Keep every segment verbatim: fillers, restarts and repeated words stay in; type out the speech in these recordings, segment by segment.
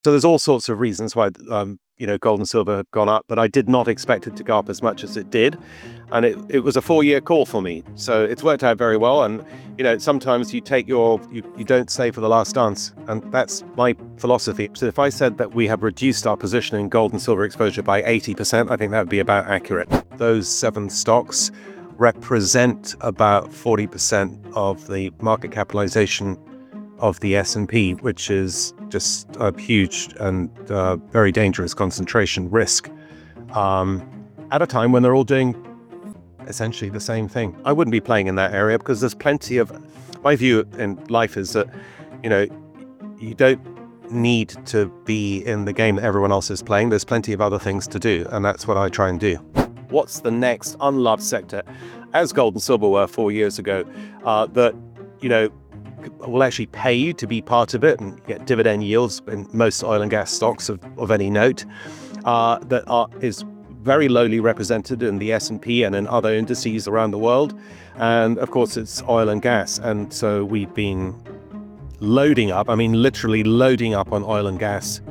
So there's all sorts of reasons why um, you know gold and silver have gone up, but I did not expect it to go up as much as it did, and it, it was a four-year call for me. So it's worked out very well. And you know sometimes you take your you, you don't save for the last dance, and that's my philosophy. So if I said that we have reduced our position in gold and silver exposure by eighty percent, I think that would be about accurate. Those seven stocks represent about forty percent of the market capitalization of the S and P, which is just a huge and uh, very dangerous concentration risk um, at a time when they're all doing essentially the same thing. I wouldn't be playing in that area because there's plenty of, my view in life is that, you know, you don't need to be in the game that everyone else is playing. There's plenty of other things to do, and that's what I try and do. What's the next unloved sector, as gold and silver were four years ago, uh, that, you know, will actually pay you to be part of it and get dividend yields in most oil and gas stocks of, of any note, uh, that are, is very lowly represented in the S and P and in other indices around the world. And of course, it's oil and gas. And so we've been loading up, I mean, literally loading up on oil and gas.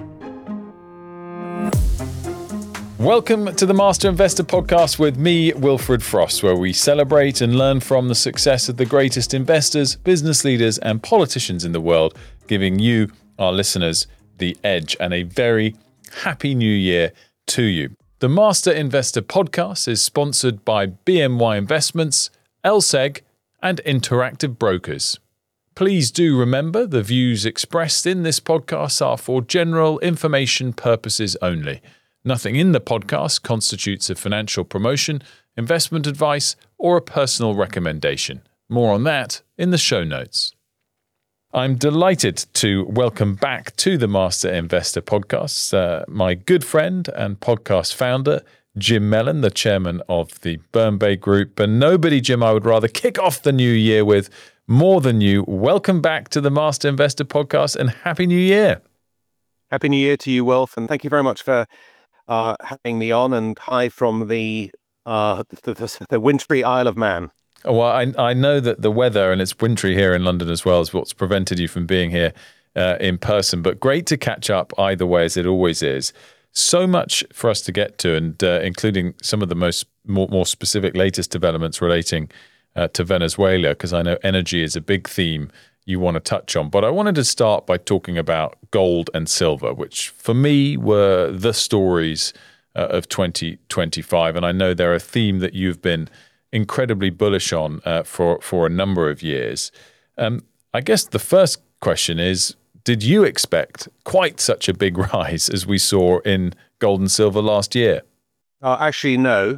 Welcome to the Master Investor Podcast with me, Wilfred Frost, where we celebrate and learn from the success of the greatest investors, business leaders, and politicians in the world, giving you, our listeners, the edge and a very happy new year to you. The Master Investor Podcast is sponsored by B N Y Investments, L S E G, and Interactive Brokers. Please do remember the views expressed in this podcast are for general information purposes only. Nothing in the podcast constitutes a financial promotion, investment advice, or a personal recommendation. More on that in the show notes. I'm delighted to welcome back to the Master Investor Podcast uh, my good friend and podcast founder, Jim Mellon, the chairman of the Burn Bay Group. And nobody, Jim, I would rather kick off the new year with more than you. Welcome back to the Master Investor Podcast and Happy New Year. Happy New Year to you, Wilf, and thank you very much for Uh, having me on, and hi from the, uh, the, the the wintry Isle of Man. Well, I I know that the weather, and it's wintry here in London as well, is what's prevented you from being here uh, in person. But great to catch up either way, as it always is. So much for us to get to, and uh, including some of the most more, more specific latest developments relating uh, to Venezuela, because I know energy is a big theme you want to touch on. But I wanted to start by talking about gold and silver, which for me were the stories uh, of twenty twenty-five. And I know they're a theme that you've been incredibly bullish on uh, for, for a number of years. Um, I guess the first question is, did you expect quite such a big rise as we saw in gold and silver last year? Uh, actually, no.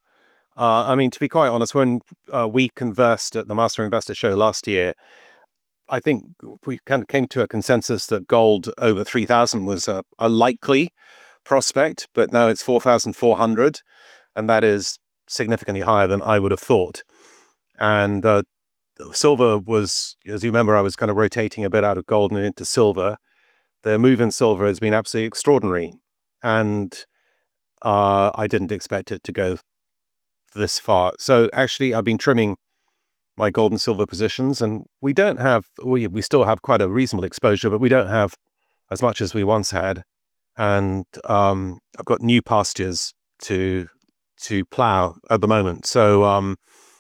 Uh, I mean, to be quite honest, when uh, we conversed at the Master Investor Show last year, I think we kind of came to a consensus that gold over three thousand was a, a likely prospect, but now it's four thousand four hundred, and that is significantly higher than I would have thought. And uh, silver was, as you remember, I was kind of rotating a bit out of gold and into silver. The move in silver has been absolutely extraordinary, and uh, I didn't expect it to go this far. So actually, I've been trimming my gold and silver positions, and we don't have, we, we still have quite a reasonable exposure, but we don't have as much as we once had. And um, I've got new pastures to to plow at the moment. So um,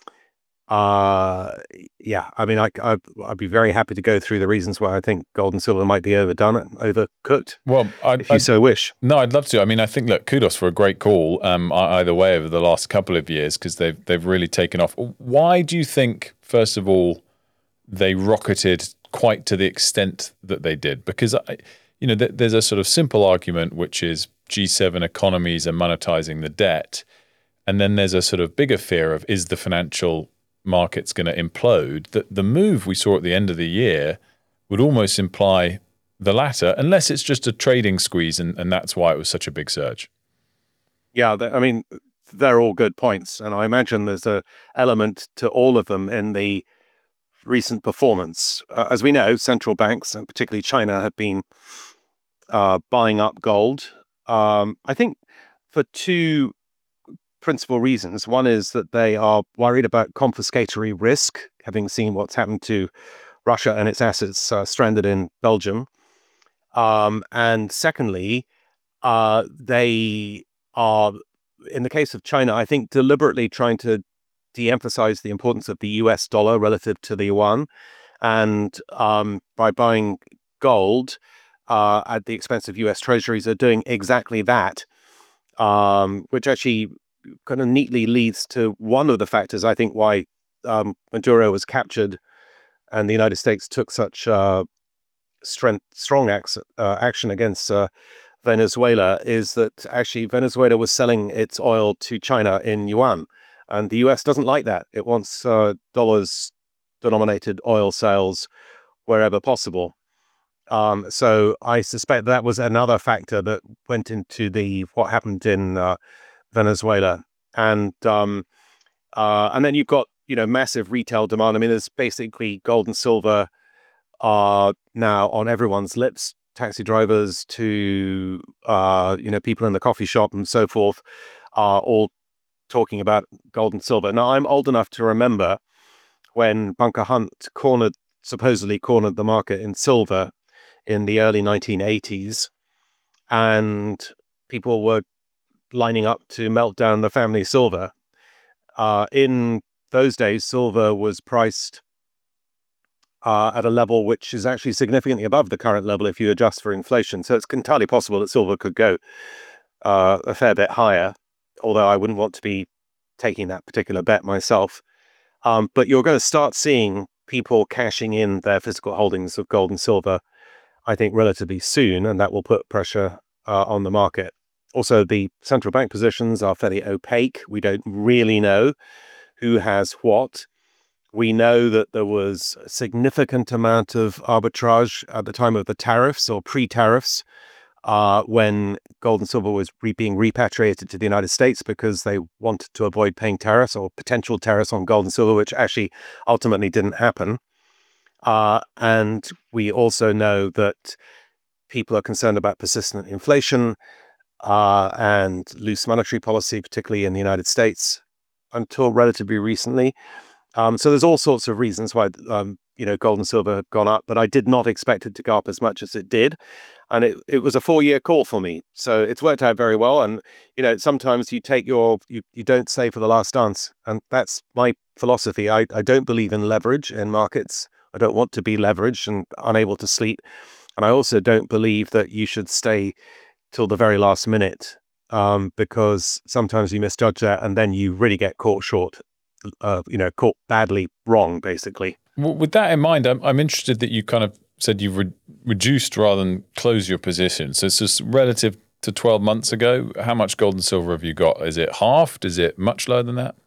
uh, yeah, I mean, I, I, I'd be very happy to go through the reasons why I think gold and silver might be overdone, overcooked, well, I'd, if you I'd, so wish. No, I'd love to. I mean, I think, look, kudos for a great call um, either way over the last couple of years, because they've, they've really taken off. Why do you think, first of all, they rocketed quite to the extent that they did? Because, I, you know, th- there's a sort of simple argument, which is G seven economies are monetizing the debt. And then there's a sort of bigger fear of, is the financial market's going to implode? The, the move we saw at the end of the year would almost imply the latter, unless it's just a trading squeeze, and, and that's why it was such a big surge. Yeah, I mean, they're all good points, and I imagine there's a element to all of them in the recent performance. Uh, as we know, central banks, and particularly China, have been uh, buying up gold. Um, I think for two principal reasons. One is that they are worried about confiscatory risk, having seen what's happened to Russia and its assets uh, stranded in Belgium. Um, and secondly, uh, they are, in the case of China, I think deliberately trying to de-emphasize the importance of the U S dollar relative to the yuan. And um, by buying gold uh, at the expense of U S treasuries, are doing exactly that, um, which actually kind of neatly leads to one of the factors, I think, why um, Maduro was captured and the United States took such uh, strength, strong ac- uh, action against uh, Venezuela, is that actually Venezuela was selling its oil to China in yuan. And the U S doesn't like that. It wants uh, dollars denominated oil sales wherever possible. Um, so I suspect that was another factor that went into the what happened in uh, Venezuela. And um, uh, and then you've got, you know, massive retail demand. I mean, there's basically gold and silver are now on everyone's lips. Taxi drivers to uh, you know, people in the coffee shop and so forth are all talking about gold and silver. Now, I'm old enough to remember when Bunker Hunt cornered, supposedly cornered the market in silver in the early nineteen eighties, and people were lining up to melt down the family silver. Uh, in those days, silver was priced uh, at a level which is actually significantly above the current level if you adjust for inflation. So it's entirely possible that silver could go uh, a fair bit higher, although I wouldn't want to be taking that particular bet myself. Um, but you're going to start seeing people cashing in their physical holdings of gold and silver, I think, relatively soon, and that will put pressure uh, on the market. Also, the central bank positions are fairly opaque. We don't really know who has what. We know that there was a significant amount of arbitrage at the time of the tariffs or pre-tariffs uh, when gold and silver was re- being repatriated to the United States because they wanted to avoid paying tariffs or potential tariffs on gold and silver, which actually ultimately didn't happen. Uh, and we also know that people are concerned about persistent inflation uh, and loose monetary policy, particularly in the United States, until relatively recently. Um, so there's all sorts of reasons why um, you know, gold and silver have gone up, but I did not expect it to go up as much as it did, and it, it was a four-year call for me. So it's worked out very well. And you know, sometimes you take your you, you don't save for the last dance, and that's my philosophy. I, I don't believe in leverage in markets. I don't want to be leveraged and unable to sleep, and I also don't believe that you should stay till the very last minute um, because sometimes you misjudge that, and then you really get caught short. Uh, you know, caught badly wrong, basically. Well, with that in mind, I'm, I'm interested that you kind of said you've re- reduced rather than close your position. So it's just relative to twelve months ago. How much gold and silver have you got? Is it halved? Is it much lower than that?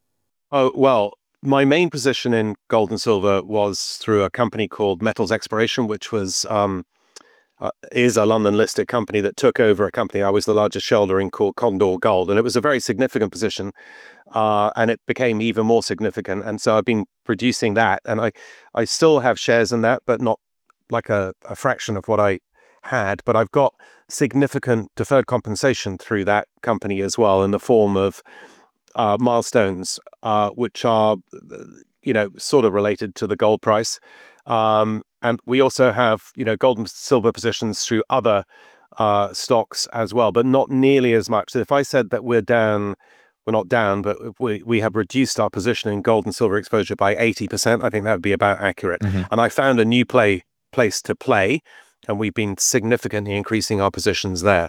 Oh, well, my main position in gold and silver was through a company called Metals Exploration, which was um, uh, is a London listed company that took over a company I was the largest shareholder in called Condor Gold. And it was a very significant position. Uh, and it became even more significant. And so I've been producing that, and I, I still have shares in that, but not like a, a fraction of what I had. But I've got significant deferred compensation through that company as well, in the form of uh, milestones, uh, which are, you know, sort of related to the gold price. Um, and we also have, you know, gold and silver positions through other uh, stocks as well, but not nearly as much. So if I said that we're down, we're not down, but we, we have reduced our position in gold and silver exposure by eighty percent. I think that would be about accurate. Mm-hmm. And I found a new play place to play, and we've been significantly increasing our positions there.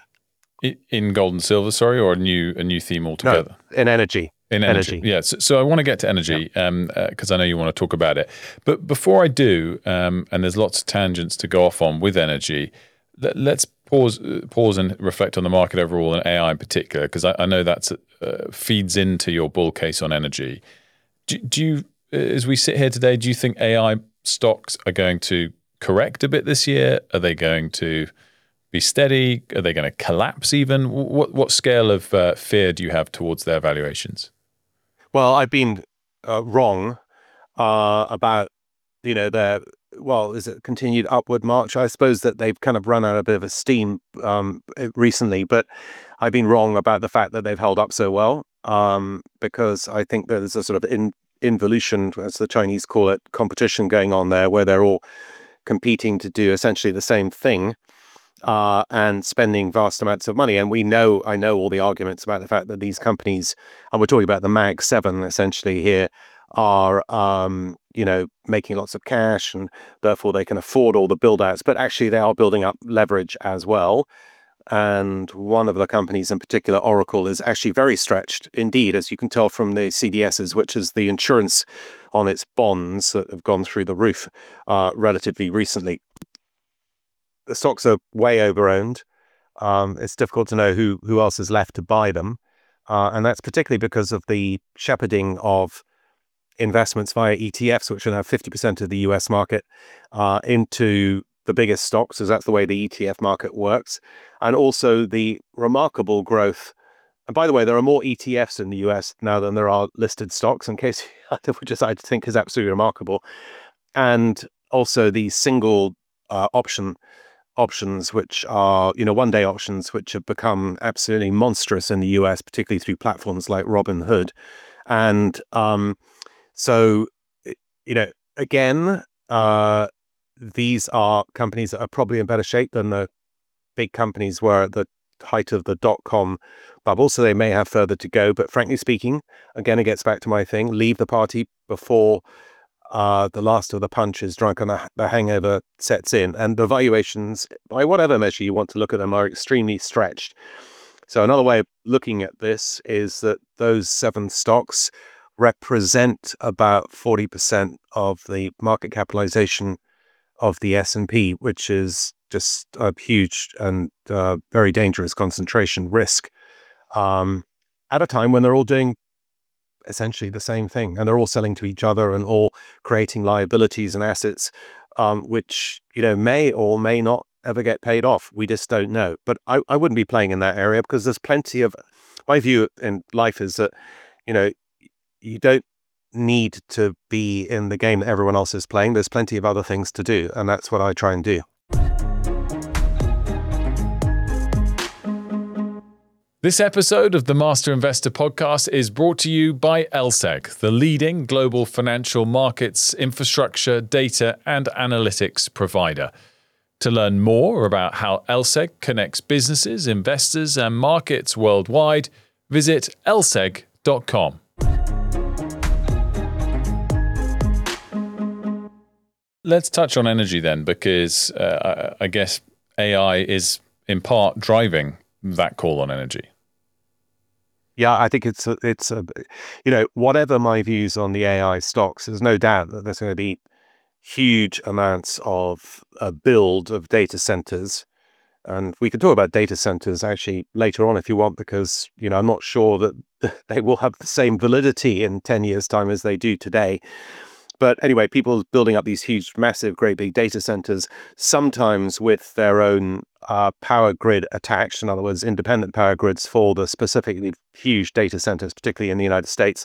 In gold and silver, sorry, or a new a new theme altogether? No, in energy. In energy, energy. yeah. So, so I want to get to energy because yeah. um, uh, I know you want to talk about it. But before I do, um, and there's lots of tangents to go off on with energy, let, let's pause pause and reflect on the market overall and A I in particular, because I, I know that uh, feeds into your bull case on energy. Do, do you, as we sit here today, do you think A I stocks are going to correct a bit this year? Are they going to be steady? Are they going to collapse even? What what scale of uh, fear do you have towards their valuations? Well, I've been uh, wrong uh, about, you know, their, well, is it continued upward march? I suppose that they've kind of run out a bit of a steam um, recently, but I've been wrong about the fact that they've held up so well um, because I think there's a sort of in, involution, as the Chinese call it, competition going on there where they're all competing to do essentially the same thing. uh, and spending vast amounts of money. And we know, I know all the arguments about the fact that these companies, and we're talking about the Mag seven essentially here, are, um, you know, making lots of cash and therefore they can afford all the build outs. But actually, they are building up leverage as well. And one of the companies in particular, Oracle, is actually very stretched indeed, as you can tell from the C D Ss, which is the insurance on its bonds that have gone through the roof uh, relatively recently. The stocks are way over-owned. Um, it's difficult to know who, who else is left to buy them. Uh, and that's particularly because of the shepherding of investments via E T Fs, which are now fifty percent of the U S market, uh, into the biggest stocks, as that's the way the E T F market works. And also the remarkable growth. And by the way, there are more E T Fs in the U S now than there are listed stocks, in case which is, I think is absolutely remarkable. And also the single uh, option options, which are, you know, one-day options, which have become absolutely monstrous in the U S, particularly through platforms like Robinhood. And um, so, you know, again, uh, these are companies that are probably in better shape than the big companies were at the height of the dot-com bubble. So they may have further to go. But frankly speaking, again, it gets back to my thing, leave the party before uh, the last of the punch is drunk and the, the hangover sets in. And the valuations, by whatever measure you want to look at them, are extremely stretched. So another way of looking at this is that those seven stocks represent about forty percent of the market capitalization of the S and P, which is just a huge and uh, very dangerous concentration risk um, at a time when they're all doing essentially the same thing, and they're all selling to each other and all creating liabilities and assets, um, which, you know, may or may not ever get paid off. We just don't know. But I, I wouldn't be playing in that area because there's plenty of, my view in life is that, you know, you don't need to be in the game that everyone else is playing. There's plenty of other things to do, and that's what I try and do. This episode of the Master Investor Podcast is brought to you by L S E G, the leading global financial markets, infrastructure, data, and analytics provider. To learn more about how L S E G connects businesses, investors, and markets worldwide, visit L S E G dot com. Let's touch on energy then, because uh, I guess A I is in part driving that call on energy. Yeah, I think it's a, it's a, you know, whatever my views on the A I stocks, there's no doubt that there's going to be huge amounts of a build of data centers. And we can talk about data centers actually later on if you want, because, you know, I'm not sure that they will have the same validity in ten years' time as they do today. But anyway, people building up these huge, massive, great big data centers, sometimes with their own uh, power grid attached, in other words, independent power grids for the specifically huge data centers, particularly in the United States.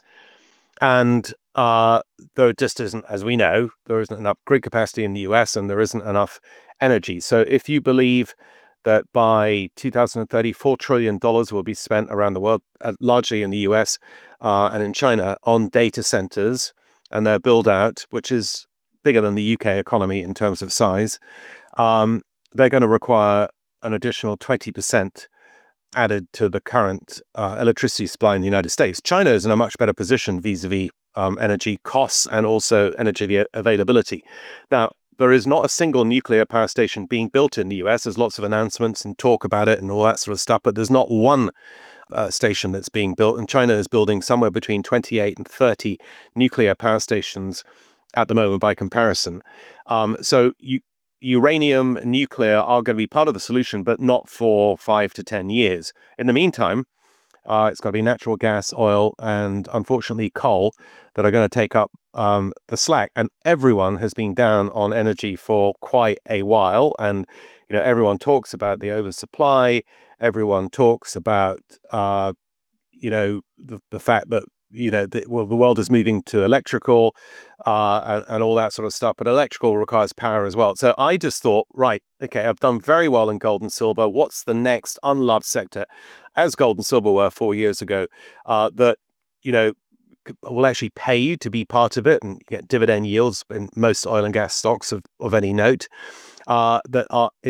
And uh, there just isn't, as we know, there isn't enough grid capacity in the U S and there isn't enough energy. So if you believe that by two thousand thirty, four trillion dollars will be spent around the world, uh, largely in the U S uh, and in China, on data centers, and their build out, which is bigger than the U K economy in terms of size, um, they're going to require an additional twenty percent added to the current uh, electricity supply in the United States. China is in a much better position vis-a-vis um, energy costs and also energy availability. Now, there is not a single nuclear power station being built in the U S. There's lots of announcements and talk about it and all that sort of stuff, but there's not one Uh, station that's being built, and China is building somewhere between twenty-eight and thirty nuclear power stations at the moment by comparison. Um, so you, uranium and nuclear are going to be part of the solution, but not for five to ten years. In the meantime, uh, it's got to be natural gas, oil, and unfortunately coal that are going to take up um, the slack. And everyone has been down on energy for quite a while, and you know everyone talks about the oversupply. Everyone talks about, uh, you know, the, the fact that, you know, the, well, the world is moving to electrical uh, and, and all that sort of stuff. But electrical requires power as well. So I just thought, right, okay, I've done very well in gold and silver. What's the next unloved sector, as gold and silver were four years ago, uh, that, you know, will actually pay you to be part of it and get dividend yields in most oil and gas stocks of, of any note, uh, that are, is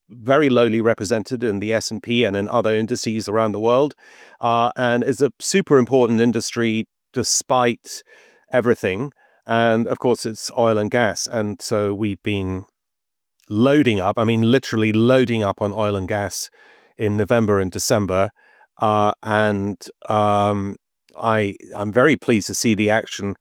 very lowly represented in the S and P and in other indices around the world, uh, and is a super important industry despite everything. And of course, it's oil and gas. And so we've been loading up, I mean, literally loading up on oil and gas in November and December. Uh, and um, I, I'm very pleased to see the action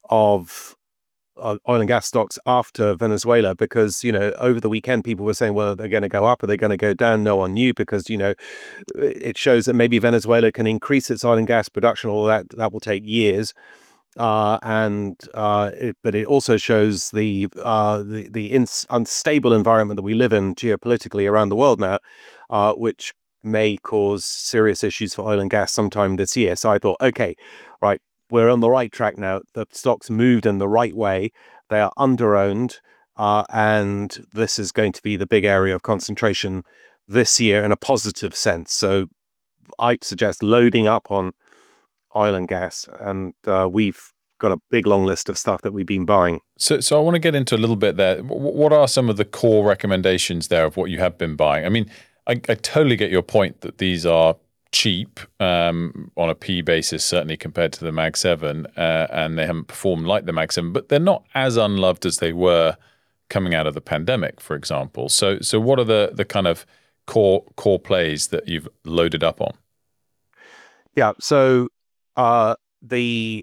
of uh, oil and gas stocks after Venezuela, because, you know, over the weekend, people were saying, well, they're going to go up, are they going to go down? No one knew, because, you know, it shows that maybe Venezuela can increase its oil and gas production, all that, that will take years. Uh, and uh, it, but it also shows the uh, the, the ins- unstable environment that we live in geopolitically around the world now, uh, which may cause serious issues for oil and gas sometime this year. So I thought, okay, right, we're on the right track now. The stocks moved in the right way. They are under-owned, uh, and this is going to be the big area of concentration this year in a positive sense. So I'd suggest loading up on oil and gas, and uh, we've got a big long list of stuff that we've been buying. So, so I want to get into a little bit there. What are some of the core recommendations there of what you have been buying? I mean, I, I totally get your point that these are cheap um, on a P basis, certainly compared to the Mag seven, uh, and they haven't performed like the Mag seven, but they're not as unloved as they were coming out of the pandemic, for example. So, so what are the the kind of core core plays that you've loaded up on? Yeah, so uh, the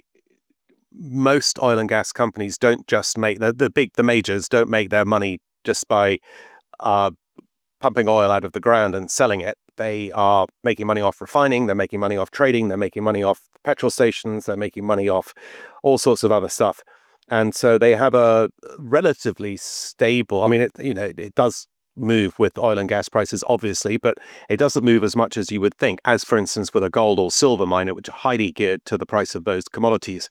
most oil and gas companies don't just make the, the big the majors don't make their money just by uh, pumping oil out of the ground and selling it. They are making money off refining, they're making money off trading, they're making money off petrol stations, they're making money off all sorts of other stuff. And so they have a relatively stable, I mean, it, you know, it does move with oil and gas prices, obviously, but it doesn't move as much as you would think, as for instance, with a gold or silver miner, which are highly geared to the price of those commodities.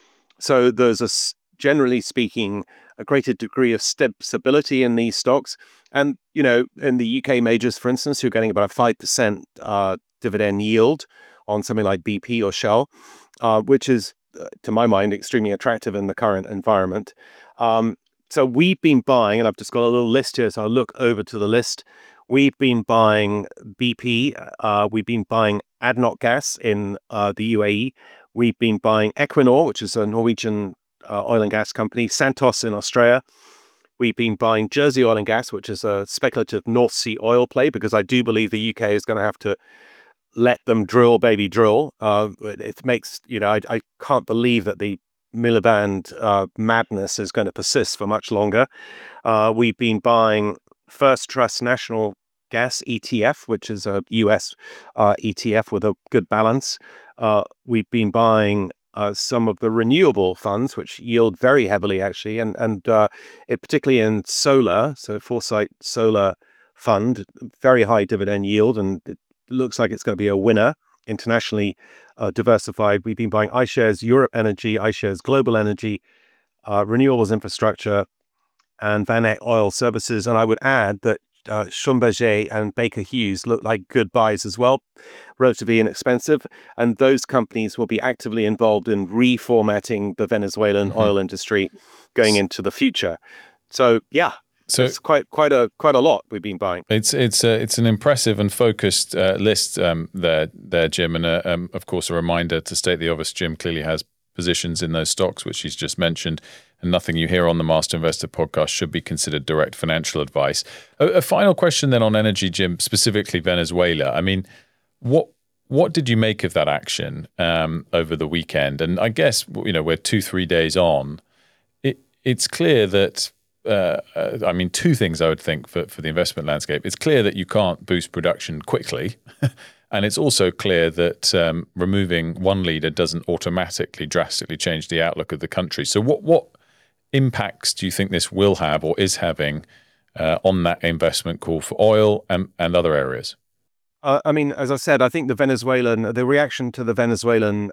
So there's a, generally speaking, a greater degree of stability in these stocks. And, you know, in the U K majors, for instance, you're getting about a five percent uh, dividend yield on something like B P or Shell, uh, which is, uh, to my mind, extremely attractive in the current environment. Um, so we've been buying, and I've just got a little list here, so I'll look over to the list. We've been buying B P, uh, we've been buying ADNOC Gas in uh, the U A E, we've been buying Equinor, which is a Norwegian uh, oil and gas company, Santos in Australia. We've been buying Jersey Oil and Gas, which is a speculative North Sea oil play, because I do believe the U K is going to have to let them drill, baby, drill. Uh, it makes, you know, I, I can't believe that the Miliband uh, madness is going to persist for much longer. Uh, we've been buying First Trust National Gas E T F, which is a U S uh, E T F with a good balance. Uh, we've been buying uh, some of the renewable funds, which yield very heavily, actually, and and uh, it particularly in solar. So Foresight Solar Fund, very high dividend yield, and it looks like it's going to be a winner. Internationally uh, diversified. We've been buying iShares Europe Energy, iShares Global Energy, uh, Renewables Infrastructure, and Van Oil Services. And I would add that uh, Schlumberger and Baker Hughes look like good buys as well, relatively inexpensive. And those companies will be actively involved in reformatting the Venezuelan mm-hmm. oil industry going into the future. So, yeah. So it's quite quite a quite a lot we've been buying. It's it's a, it's an impressive and focused uh, list um, there there, Jim, and uh, um, of course a reminder to state the obvious. Jim clearly has positions in those stocks which he's just mentioned, and nothing you hear on the Master Investor podcast should be considered direct financial advice. A, a final question then on energy, Jim, specifically Venezuela. I mean, what what did you make of that action um, over the weekend? And I guess you know we're two three days on. It it's clear that. Uh, uh, I mean, two things I would think for, for the investment landscape. It's clear that you can't boost production quickly. And it's also clear that um, removing one leader doesn't automatically drastically change the outlook of the country. So what, what impacts do you think this will have or is having uh, on that investment call for oil and, and other areas? Uh, I mean, as I said, I think the Venezuelan, the reaction to the Venezuelan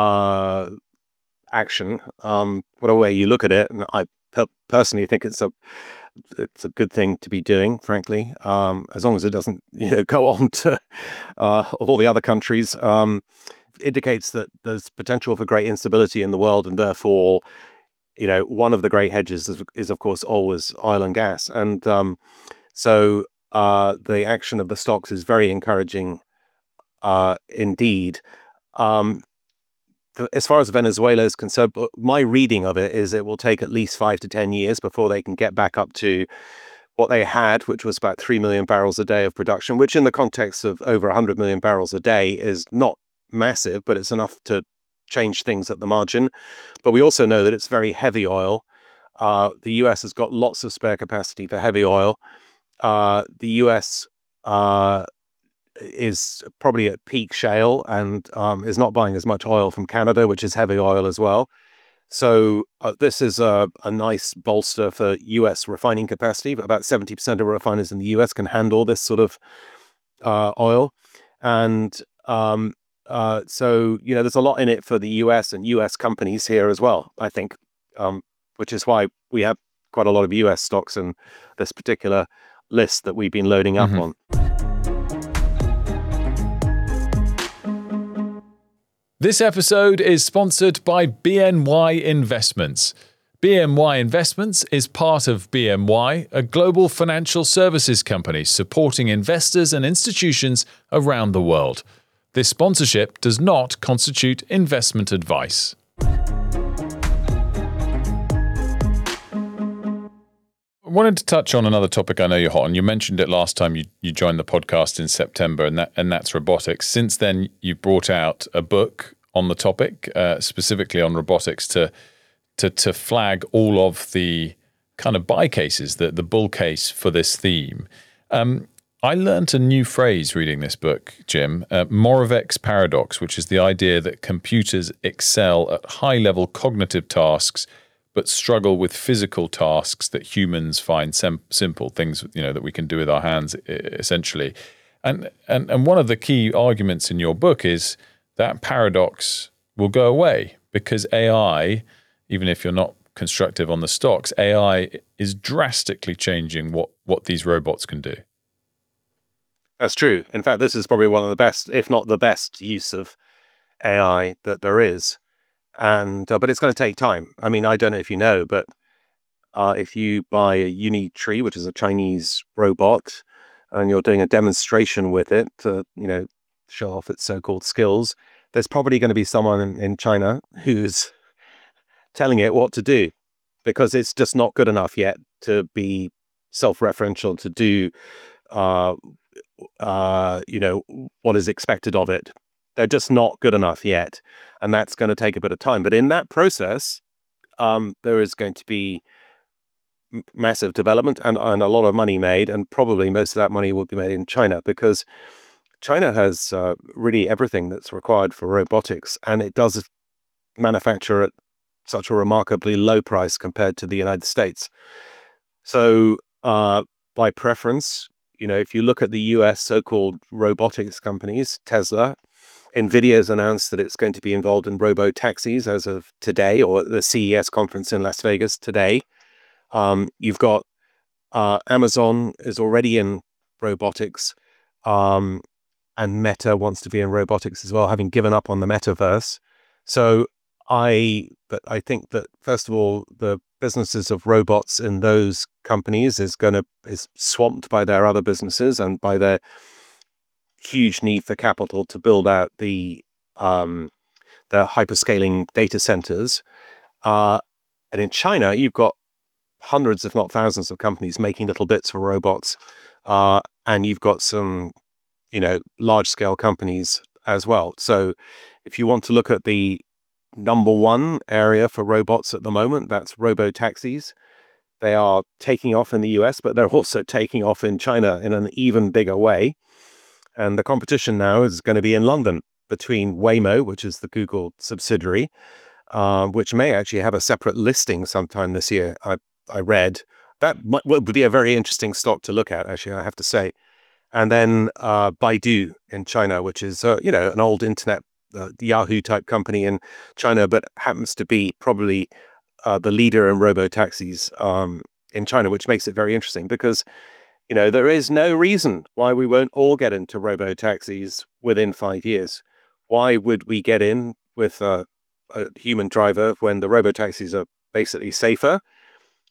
uh, action, um, whatever way you look at it, and I personally think it's a it's a good thing to be doing, frankly, um, as long as it doesn't you know, go on to uh, all the other countries. Um, indicates that there's potential for great instability in the world, and therefore, you know, one of the great hedges is, is of course always oil and gas. And um, so uh, the action of the stocks is very encouraging uh, indeed. Um, as far as Venezuela is concerned, my reading of it is it will take at least five to ten years before they can get back up to what they had, which was about three million barrels a day of production, which in the context of over one hundred million barrels a day is not massive, but it's enough to change things at the margin. But we also know that it's very heavy oil. Uh, the U S has got lots of spare capacity for heavy oil. Uh, the U S uh, is probably at peak shale and um, is not buying as much oil from Canada, which is heavy oil as well. So uh, this is a, a nice bolster for U S refining capacity. About seventy percent of refiners in the U S can handle this sort of uh, oil. And um, uh, so, you know, there's a lot in it for the U S and U S companies here as well, I think, um, which is why we have quite a lot of U S stocks in this particular list that we've been loading up Mm-hmm. on. This episode is sponsored by B N Y Investments. B N Y Investments is part of B N Y, a global financial services company supporting investors and institutions around the world. This sponsorship does not constitute investment advice. I wanted to touch on another topic I know you're hot on. You mentioned it last time you, you joined the podcast in September, and that and that's robotics. Since then, you brought out a book on the topic, uh, specifically on robotics, to to to flag all of the kind of buy cases, the, the bull case for this theme. Um, I learned a new phrase reading this book, Jim, uh, Moravec's paradox, which is the idea that computers excel at high-level cognitive tasks but struggle with physical tasks that humans find sem- simple, things, you know, that we can do with our hands, essentially. And, and and one of the key arguments in your book is that paradox will go away because A I, even if you're not constructive on the stocks, A I is drastically changing what, what these robots can do. That's true. In fact, this is probably one of the best, if not the best, use of A I that there is. And uh, but it's going to take time. I mean, I don't know if you know, but uh, if you buy a Unitree, which is a Chinese robot, and you're doing a demonstration with it to, you know, show off its so-called skills, there's probably going to be someone in, in China who's telling it what to do, because it's just not good enough yet to be self-referential, to do, uh, uh, you know, what is expected of it. They're just not good enough yet. And that's going to take a bit of time. But in that process, um, there is going to be m- massive development and, and a lot of money made. And probably most of that money will be made in China, because China has uh, really everything that's required for robotics. And it does manufacture at such a remarkably low price compared to the United States. So uh, by preference, you know, if you look at the U S so-called robotics companies, Tesla, NVIDIA has announced that it's going to be involved in robo-taxis as of today, or at the C E S conference in Las Vegas today. Um, you've got uh, Amazon is already in robotics, um, and Meta wants to be in robotics as well, having given up on the metaverse. So I, but I think that first of all, the businesses of robots in those companies is going to is swamped by their other businesses and by their huge need for capital to build out the um, the hyperscaling data centers. Uh, and in China, you've got hundreds, if not thousands, of companies making little bits for robots, uh, and you've got some, you know, large scale companies as well. So, if you want to look at the number one area for robots at the moment, that's robo taxis. They are taking off in the U S, but they're also taking off in China in an even bigger way. And the competition now is going to be in London between Waymo, which is the Google subsidiary, uh, which may actually have a separate listing sometime this year. I I read that might, would be a very interesting stock to look at, actually, I have to say. And then uh, Baidu in China, which is uh, you know, an old internet uh, Yahoo type company in China, but happens to be probably uh, the leader in robo taxis um, in China, which makes it very interesting because, you know, there is no reason why we won't all get into robo taxis within five years. Why would we get in with a, a human driver when the robo taxis are basically safer?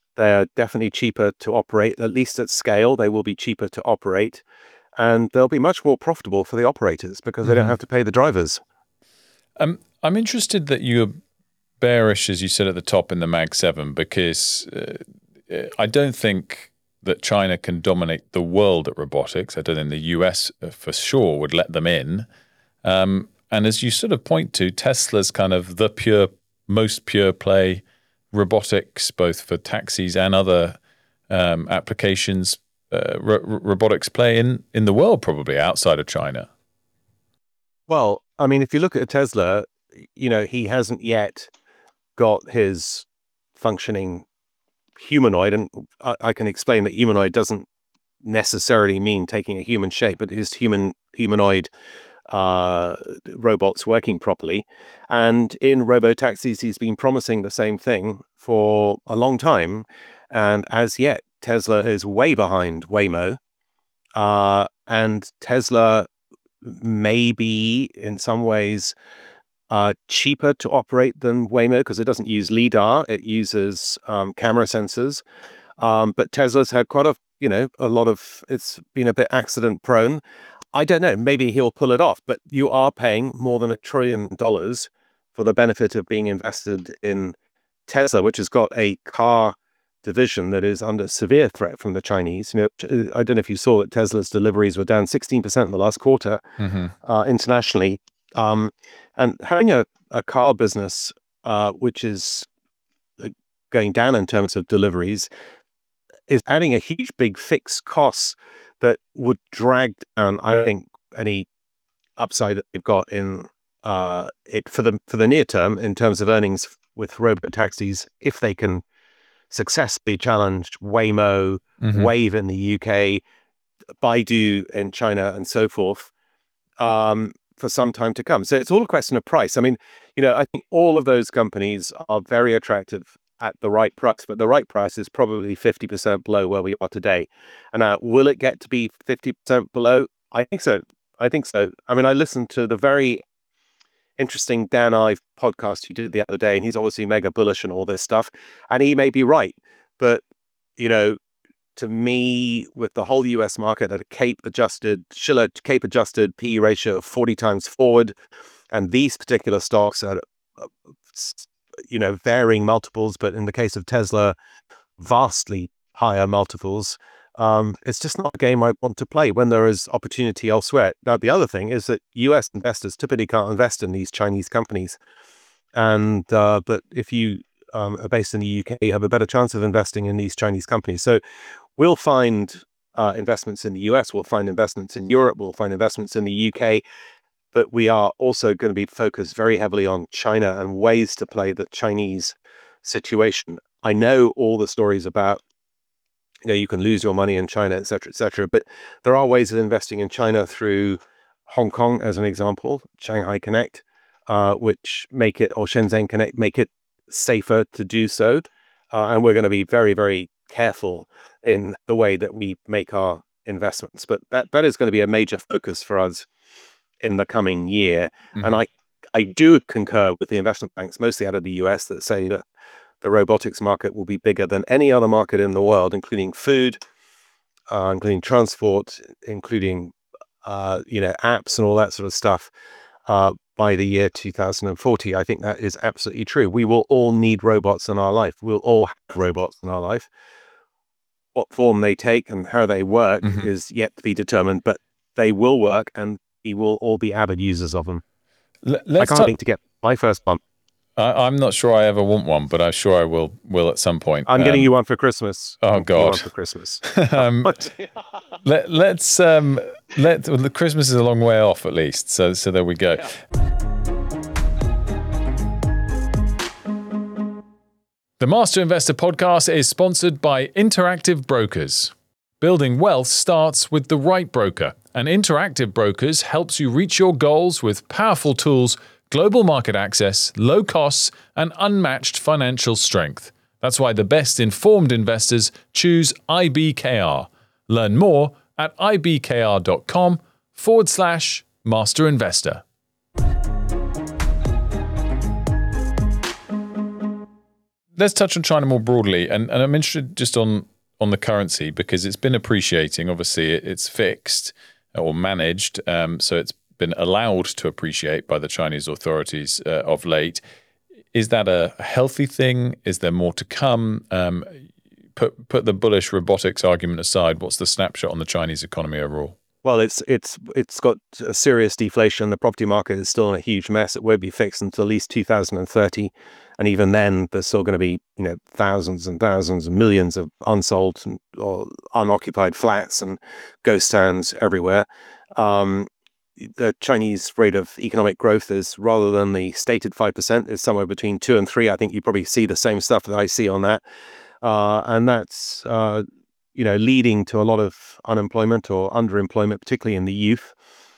They're definitely cheaper to operate, at least at scale. They will be cheaper to operate, and they'll be much more profitable for the operators because they Mm-hmm. don't have to pay the drivers. Um, I'm interested that you're bearish, as you said at the top in the Mag seven, because uh, I don't think that China can dominate the world at robotics. I don't think the U S uh, for sure would let them in. Um, and as you sort of point to, Tesla's kind of the pure, most pure play robotics, both for taxis and other um, applications, uh, ro- robotics play in, in the world, probably outside of China. Well, I mean, if you look at Tesla, you know, he hasn't yet got his functioning humanoid, and I, I can explain that humanoid doesn't necessarily mean taking a human shape, but his human humanoid uh, robots working properly. And in robo-taxis, he's been promising the same thing for a long time. And as yet, Tesla is way behind Waymo. Uh, and Tesla may be, in some ways, uh, cheaper to operate than Waymo because it doesn't use LiDAR. It uses um, camera sensors. Um, but Tesla's had quite a, you know, a lot of, it's been a bit accident prone. I don't know, maybe he'll pull it off, but you are paying more than a trillion dollars for the benefit of being invested in Tesla, which has got a car division that is under severe threat from the Chinese. You know, I don't know if you saw that Tesla's deliveries were down sixteen percent in the last quarter Mm-hmm. uh, internationally. Um, and having a, a car business, uh, which is going down in terms of deliveries, is adding a huge, big fixed costs that would drag down, I think, any upside that they've got in uh, it for the for the near term in terms of earnings with robo-taxis, if they can successfully challenge Waymo, Mm-hmm. Wave in the U K, Baidu in China, and so forth, um, for some time to come. So it's all a question of price. I mean, you know, I think all of those companies are very attractive at the right price, but the right price is probably fifty percent below where we are today. And now, will it get to be fifty percent below? I think so. I think so. I mean, I listened to the very interesting Dan Ive podcast you did the other day, and he's obviously mega bullish and all this stuff, and he may be right. But, you know, to me, with the whole U S market at a Cape adjusted, Shiller Cape adjusted P E ratio of forty times forward, and these particular stocks are, you know, varying multiples, but in the case of Tesla, vastly higher multiples. Um, it's just not a game I want to play when there is opportunity elsewhere. Now, the other thing is that U S investors typically can't invest in these Chinese companies. And, uh, but if you um, are based in the U K, you have a better chance of investing in these Chinese companies. So we'll find uh, investments in the U S, we'll find investments in Europe, we'll find investments in the U K, but we are also going to be focused very heavily on China and ways to play the Chinese situation. I know all the stories about, you know, you can lose your money in China, et cetera, et cetera, but there are ways of investing in China through Hong Kong, as an example, Shanghai Connect, uh, which make it, or Shenzhen Connect, make it safer to do so. Uh, and we're going to be very, very careful in the way that we make our investments. But that, that is going to be a major focus for us in the coming year. Mm-hmm. And I, I do concur with the investment banks, mostly out of the U S, that say that the robotics market will be bigger than any other market in the world, including food, uh, including transport, including, uh, you know, apps and all that sort of stuff, uh, by the year two thousand forty. I think that is absolutely true. We will all need robots in our life. We'll all have robots in our life. What form they take and how they work mm-hmm. is yet to be determined, but they will work, and we will all be avid users of them. L- let's I can't t- wait to get my first one. I, I'm not sure I ever want one, but I'm sure I will will at some point. I'm um, getting you one for Christmas. Oh I'm God, one for Christmas. um, let, let's um, let well, the Christmas is a long way off, at least. So so there we go. Yeah. The Master Investor Podcast is sponsored by Interactive Brokers. Building wealth starts with the right broker, and Interactive Brokers helps you reach your goals with powerful tools, global market access, low costs, and unmatched financial strength. That's why the best informed investors choose I B K R. Learn more at ibkr.com forward slash master investor. let's touch on China more broadly, and, and I'm interested just on on the currency because it's been appreciating. Obviously, it, it's fixed or managed, um, so it's been allowed to appreciate by the Chinese authorities uh, of late. Is that a healthy thing? Is there more to come? Um, put put the bullish robotics argument aside. What's the snapshot on the Chinese economy overall? Well, it's it's it's got a serious deflation. The property market is still in a huge mess. It won't be fixed until at least two thousand thirty, and even then, there's still going to be you know thousands and thousands and millions of unsold or unoccupied flats and ghost towns everywhere. Um, the Chinese rate of economic growth is, rather than the stated five percent, is somewhere between two and three. I think you probably see the same stuff that I see on that, uh, and that's. Uh, you know, leading to a lot of unemployment or underemployment, particularly in the youth.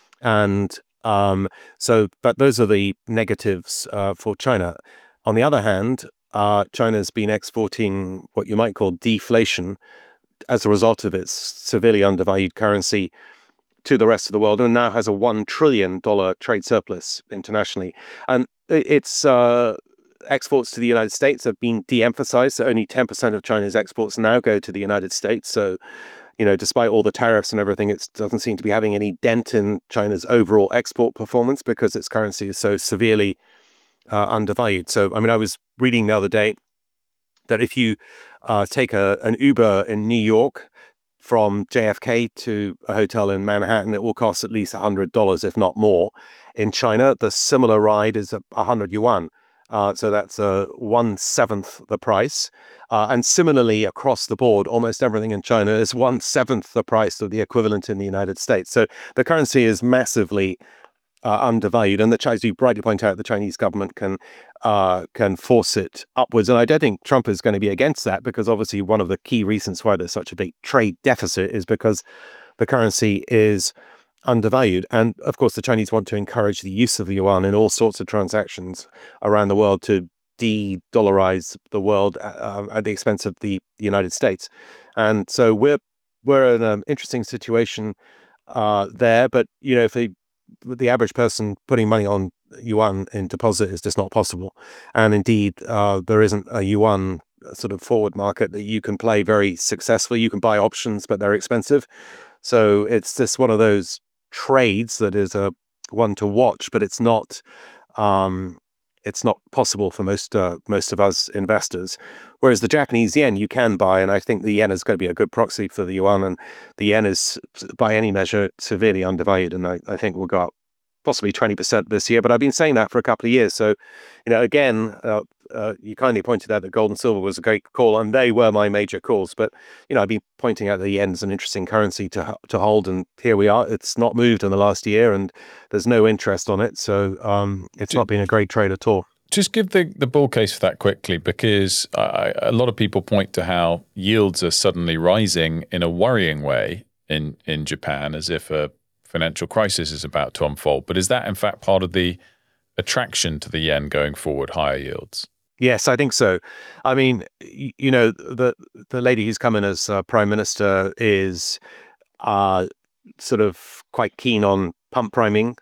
And um, so, but those are the negatives uh, for China. On the other hand, uh, China's been exporting what you might call deflation as a result of its severely undervalued currency to the rest of the world, and now has a one trillion dollars trade surplus internationally. And it's... Uh, Exports to the United States have been de-emphasized. So only ten percent of China's exports now go to the United States. So, you know, despite all the tariffs and everything, it doesn't seem to be having any dent in China's overall export performance because its currency is so severely uh, undervalued. So, I mean, I was reading the other day that if you uh, take a, an Uber in New York from J F K to a hotel in Manhattan, it will cost at least one hundred dollars, if not more. In China, the similar ride is one hundred yuan. Uh, so that's uh, one-seventh the price. Uh, and similarly, across the board, almost everything in China is one-seventh the price of the equivalent in the United States. So the currency is massively uh, undervalued. And the Chinese, you rightly point out, the Chinese government can uh, can force it upwards. And I don't think Trump is going to be against that, because obviously one of the key reasons why there's such a big trade deficit is because the currency is undervalued. And of course, the Chinese want to encourage the use of the yuan in all sorts of transactions around the world to de-dollarize the world uh, at the expense of the United States. And so we're we're in an interesting situation uh, there. But you know, if the the average person putting money on yuan in deposit is just not possible. And indeed, uh, there isn't a yuan sort of forward market that you can play very successfully. You can buy options, but they're expensive. So it's just one of those trades that is a one to watch, but it's not um, it's not possible for most uh, most of us investors. Whereas the Japanese yen you can buy, and I think the yen is going to be a good proxy for the yuan, and the yen is by any measure severely undervalued, and I, I think will go up possibly twenty percent this year. But I've been saying that for a couple of years. So, you know, again, uh, uh, you kindly pointed out that gold and silver was a great call, and they were my major calls. But, you know, I've been pointing out that the yen is an interesting currency to to hold, and here we are. It's not moved in the last year, and there's no interest on it. So um, it's not been a great trade at all. Just give the, the bull case for that quickly, because I, a lot of people point to how yields are suddenly rising in a worrying way in, in Japan, as if a financial crisis is about to unfold. But is that in fact part of the attraction to the yen going forward, higher yields? Yes, I think so. I mean, you know, the the lady who's come in as uh, prime minister is uh, sort of quite keen on pump priming,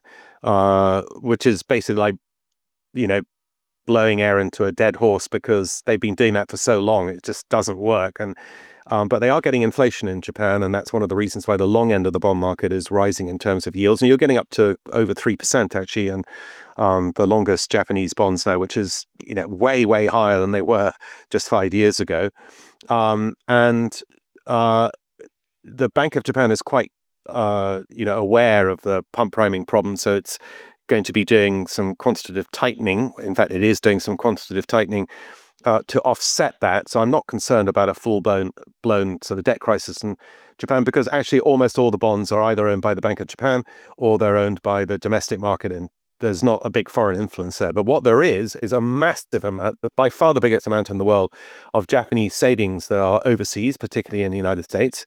uh, which is basically like, you know, blowing air into a dead horse, because they've been doing that for so long. It just doesn't work. And um, but they are getting inflation in Japan, and that's one of the reasons why the long end of the bond market is rising in terms of yields. And you're getting up to over three percent actually, and um, the longest Japanese bonds now, which is you know way way higher than they were just five years ago. Um, and uh, the Bank of Japan is quite uh, you know aware of the pump priming problem, so it's going to be doing some quantitative tightening. In fact, it is doing some quantitative tightening uh, to offset that. So I'm not concerned about a full-blown blown sort of debt crisis in Japan, because actually almost all the bonds are either owned by the Bank of Japan or they're owned by the domestic market, and there's not a big foreign influence there. But what there is is a massive amount, by far the biggest amount in the world, of Japanese savings that are overseas, particularly in the United States.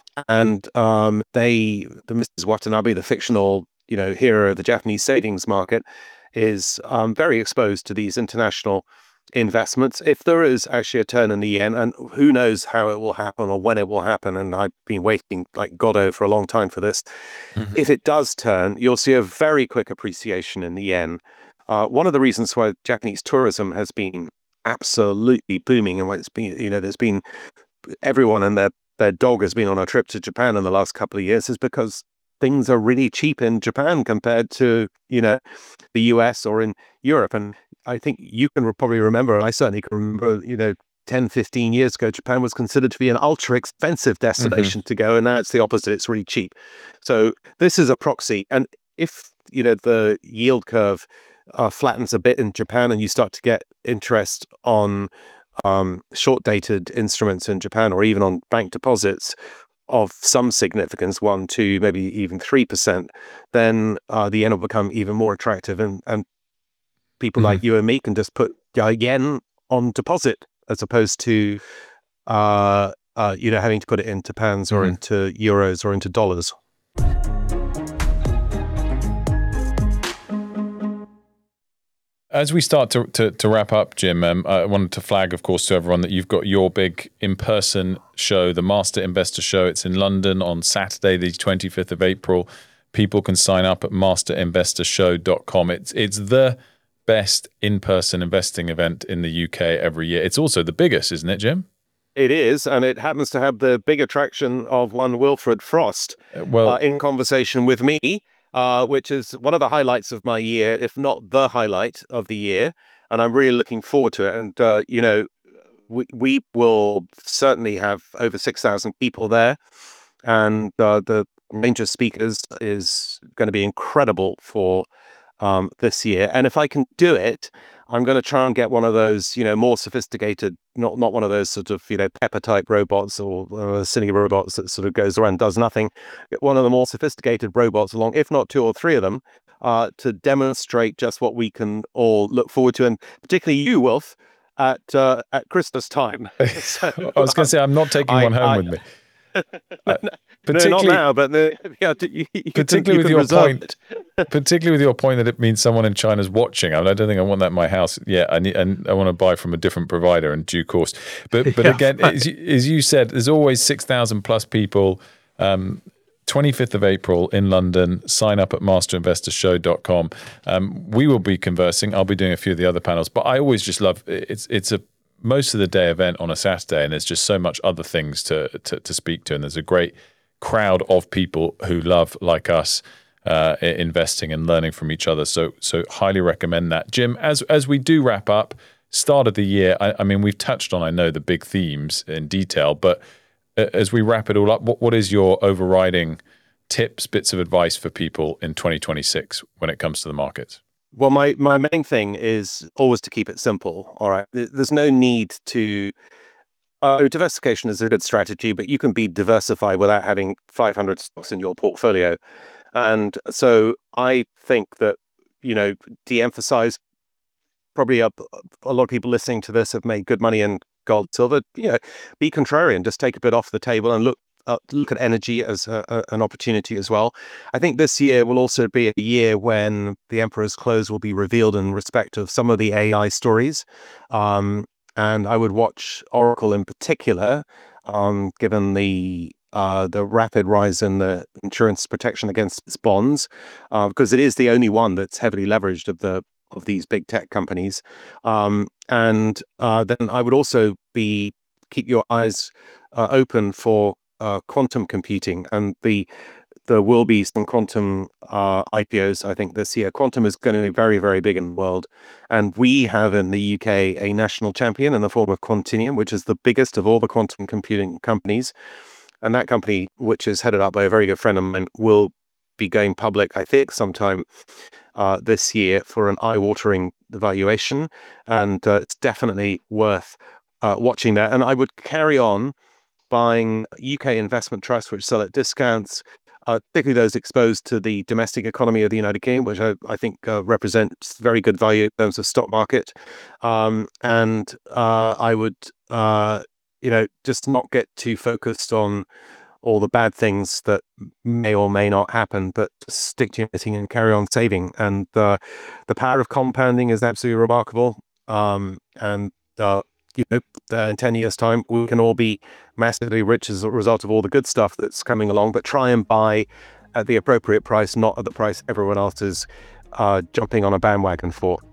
And um, they, the Missus Watanabe, the fictional you know, hero of the Japanese savings market, is um, very exposed to these international investments. If there is actually a turn in the yen, and who knows how it will happen or when it will happen, and I've been waiting like Godot for a long time for this. Mm-hmm. If it does turn, you'll see a very quick appreciation in the yen. Uh, one of the reasons why Japanese tourism has been absolutely booming, and it's been, you know, there's been everyone and their their dog has been on a trip to Japan in the last couple of years, is because things are really cheap in Japan compared to, you know, the U S or in Europe. And I think you can probably remember, I certainly can remember, you know, ten, fifteen years ago, Japan was considered to be an ultra expensive destination mm-hmm. to go. And now it's the opposite. It's really cheap. So this is a proxy. And if, you know, the yield curve uh, flattens a bit in Japan and you start to get interest on um, short dated instruments in Japan, or even on bank deposits of some significance, one, two, maybe even three percent, then uh, the yen will become even more attractive, and and people mm-hmm. like you and me can just put uh, yen on deposit as opposed to uh, uh, you know, having to put it into pounds mm-hmm. or into euros or into dollars. As we start to, to, to wrap up, Jim, um, I wanted to flag, of course, to everyone that you've got your big in-person show, the Master Investor Show. It's in London on Saturday, the twenty-fifth of April. People can sign up at master investor show dot com. It's it's the best in-person investing event in the U K every year. It's also the biggest, isn't it, Jim? It is, and it happens to have the big attraction of one Wilfred Frost uh, well, uh, in conversation with me. Uh, which is one of the highlights of my year, if not the highlight of the year. And I'm really looking forward to it. And, uh, you know, we, we will certainly have over six thousand people there. And uh, the range of speakers is going to be incredible for um, this year. And if I can do it, I'm going to try and get one of those, you know, more sophisticated, not not one of those sort of, you know, Pepper type robots or uh, Cine robots that sort of goes around and does nothing. Get one of the more sophisticated robots along, if not two or three of them, uh, to demonstrate just what we can all look forward to, and particularly you, Wilf, at uh, at Christmas time. So, I was going to say, I'm not taking I, one home I, with me. Uh, particularly, no, not now, but the, yeah, you, you particularly can, with your point, particularly with your point that it means someone in China's watching. I mean, I don't think I want that in my house. Yeah, I need, and I want to buy from a different provider in due course. But but yeah, again, as you, as you said, there's always six thousand plus people. Um, twenty-fifth of April in London. Sign up at master investor show dot com. Um, we will be conversing. I'll be doing a few of the other panels, but I always just love it's it's a most of the day event on a Saturday, and there's just so much other things to, to to speak to, and there's a great crowd of people who love, like us, uh, investing and learning from each other. So so highly recommend that. Jim, as as we do wrap up, start of the year, I, I mean, we've touched on, I know, the big themes in detail, but as we wrap it all up, what, what is your overriding tips, bits of advice for people in twenty twenty-six when it comes to the markets? Well, my, my main thing is always to keep it simple. All right. There's no need to, uh, diversification is a good strategy, but you can be diversified without having five hundred stocks in your portfolio. And so I think that, you know, de-emphasize, probably a, a lot of people listening to this have made good money in gold, silver. You know, be contrarian, just take a bit off the table and look Uh, look at energy as a, a, an opportunity as well. I think this year will also be a year when the Emperor's Close will be revealed in respect of some of the A I stories. Um, and I would watch Oracle in particular, um, given the uh, the rapid rise in the insurance protection against its bonds, uh, because it is the only one that's heavily leveraged of the of these big tech companies. Um, and uh, then I would also be keep your eyes uh, open for Uh, quantum computing, and the there will be some quantum uh, I P Os, I think, this year. Quantum is going to be very, very big in the world, and we have in the U K a national champion in the form of Quantinuum, which is the biggest of all the quantum computing companies. And that company, which is headed up by a very good friend of mine, will be going public, I think, sometime uh, this year for an eye-watering valuation, and uh, it's definitely worth uh, watching that. And I would carry on buying U K investment trusts which sell at discounts, uh, particularly those exposed to the domestic economy of the United Kingdom, which I, I think uh, represents very good value in terms of stock market. Um, and uh, I would, uh, you know, just not get too focused on all the bad things that may or may not happen, but stick to your knitting and carry on saving. And uh, the power of compounding is absolutely remarkable. Um, and uh, you know, uh, in ten years' time, we can all be massively rich as a result of all the good stuff that's coming along, but try and buy at the appropriate price, not at the price everyone else is uh, jumping on a bandwagon for.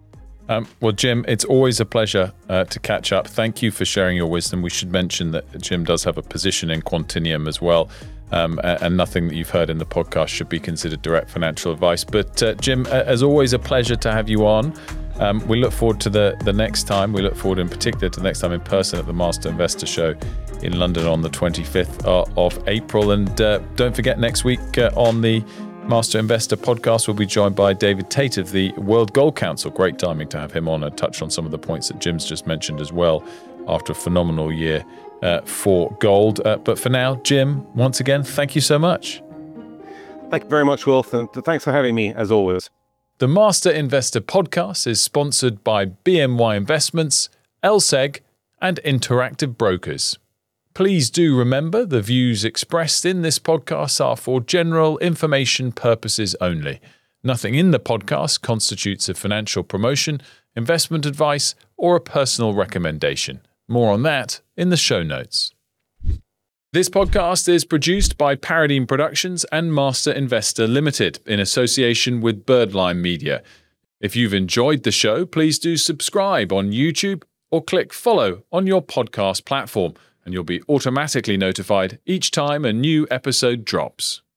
Um, well, Jim, it's always a pleasure uh, to catch up. Thank you for sharing your wisdom. We should mention that Jim does have a position in Quantinium as well, um, and nothing that you've heard in the podcast should be considered direct financial advice. But uh, Jim, as always, a pleasure to have you on. Um, we look forward to the, the next time. We look forward in particular to the next time in person at the Master Investor Show in London on the twenty-fifth of April. And uh, don't forget, next week uh, on the Master Investor podcast, we'll be joined by David Tate of the World Gold Council. Great timing to have him on and touch on some of the points that Jim's just mentioned as well after a phenomenal year uh, for gold. Uh, but for now, Jim, once again, thank you so much. Thank you very much, Wolf, and thanks for having me, as always. The Master Investor podcast is sponsored by B N Y Investments, L S E G, and Interactive Brokers. Please do remember the views expressed in this podcast are for general information purposes only. Nothing in the podcast constitutes a financial promotion, investment advice, or a personal recommendation. More on that in the show notes. This podcast is produced by Paradigm Productions and Master Investor Limited in association with Birdline Media. If you've enjoyed the show, please do subscribe on YouTube or click follow on your podcast platform, and you'll be automatically notified each time a new episode drops.